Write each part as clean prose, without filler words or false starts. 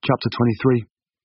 Chapter 23.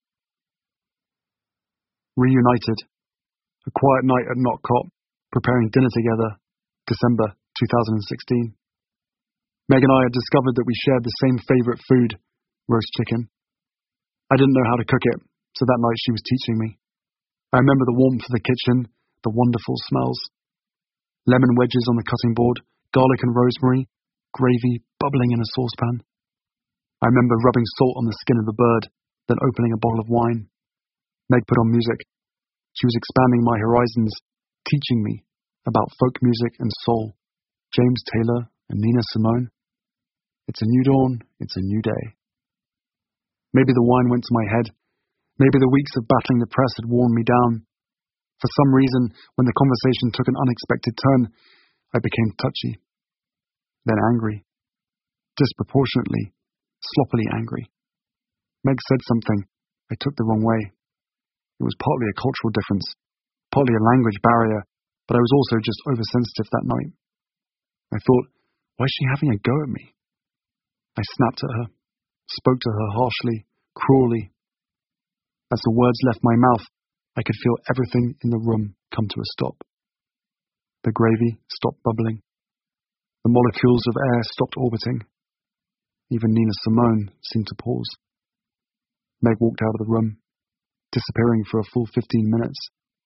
Reunited. A quiet night at Knott Cop, preparing dinner together. December 2016. Meg and I had discovered that we shared the same favourite food, roast chicken. I didn't know how to cook it, so that night she was teaching me. I remember the warmth of the kitchen, the wonderful smells. Lemon wedges on the cutting board, garlic and rosemary, gravy bubbling in a saucepan. I remember rubbing salt on the skin of the bird, then opening a bottle of wine. Meg put on music. She was expanding my horizons, teaching me about folk music and soul, James Taylor and Nina Simone. It's a new dawn, it's a new day. Maybe the wine went to my head. Maybe the weeks of battling the press had worn me down. For some reason, when the conversation took an unexpected turn, I became touchy, then angry, disproportionately, sloppily angry. Meg said something I took the wrong way. It was partly a cultural difference, partly a language barrier, but I was also just oversensitive that night. I thought, why is she having a go at me? I snapped at her, spoke to her harshly, cruelly. As the words left my mouth, I could feel everything in the room come to a stop. The gravy stopped bubbling. The molecules of air stopped orbiting. Even Nina Simone seemed to pause. Meg walked out of the room, disappearing for a full 15 minutes.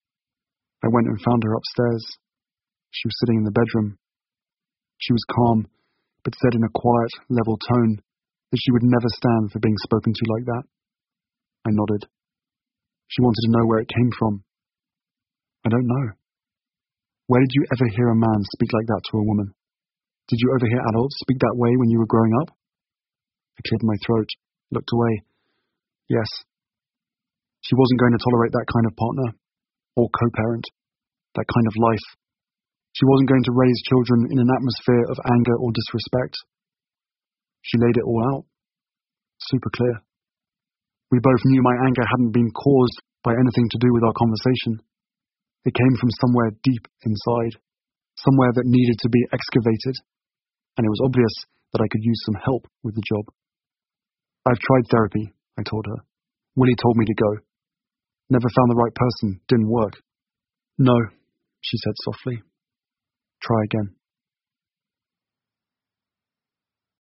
I went and found her upstairs. She was sitting in the bedroom. She was calm, but said in a quiet, level tone that she would never stand for being spoken to like that. I nodded. She wanted to know where it came from. I don't know. Where did you ever hear a man speak like that to a woman? Did you overhear adults speak that way when you were growing up? I cleared my throat, looked away. Yes. She wasn't going to tolerate that kind of partner, or co-parent, that kind of life. She wasn't going to raise children in an atmosphere of anger or disrespect. She laid it all out. Super clear. We both knew my anger hadn't been caused by anything to do with our conversation. It came from somewhere deep inside, somewhere that needed to be excavated, and it was obvious that I could use some help with the job. I've tried therapy, I told her. Willie told me to go. Never found the right person, didn't work. No, she said softly. Try again.